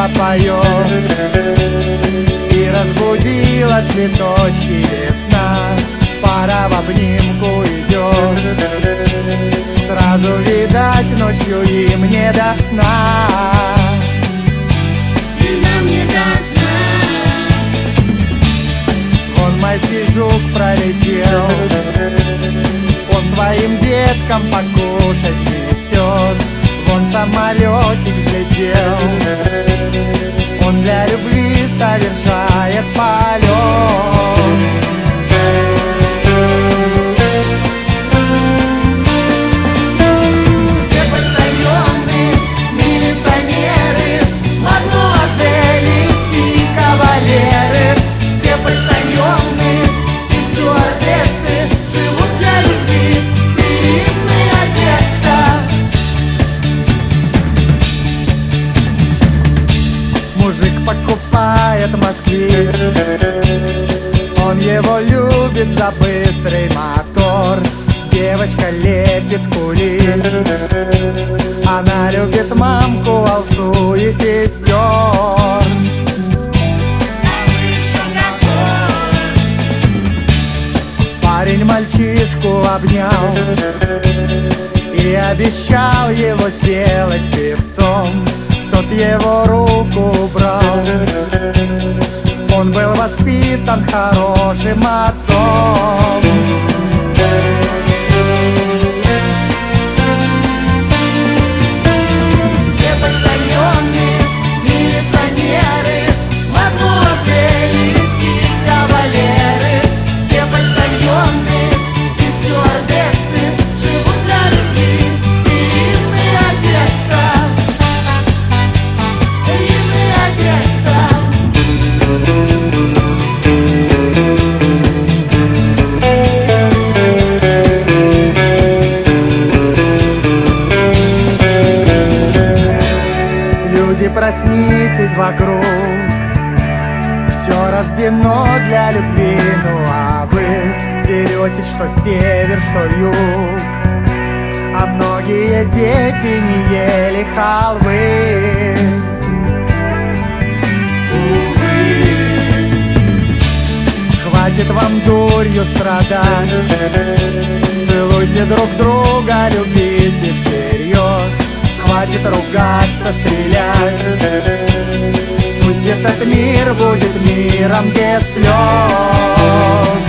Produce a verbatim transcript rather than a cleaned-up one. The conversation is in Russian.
поет и разбудила цветочки весна. Пора в обнимку идет, сразу видать, ночью им не до сна. И нам не до сна. Вон морской жук пролетел, он своим деткам покушать несет. Вон самолетик взлетел, он для любви совершает полет. Мужик покупает москвич, он его любит за быстрый мотор. Девочка лепит кулич, она любит мамку, алсу и сестер. Парень мальчишку обнял и обещал его сделать певцом. Тот его руку убрал, он был воспитан хорошим отцом. Все почтальоны, милиционеры, мадмуазели и кавалеры. Все почтальоны и стюардессы живут для любви. Рим и Одесса, Рим и Одесса. Люди, проснитесь вокруг, все рождено для любви. Ну а вы деретесь, что север, что юг, а многие дети не ели халвы. Хватит вам дурью страдать, целуйте друг друга, любите всерьез. Хватит ругаться, стрелять, пусть этот мир будет миром без слез.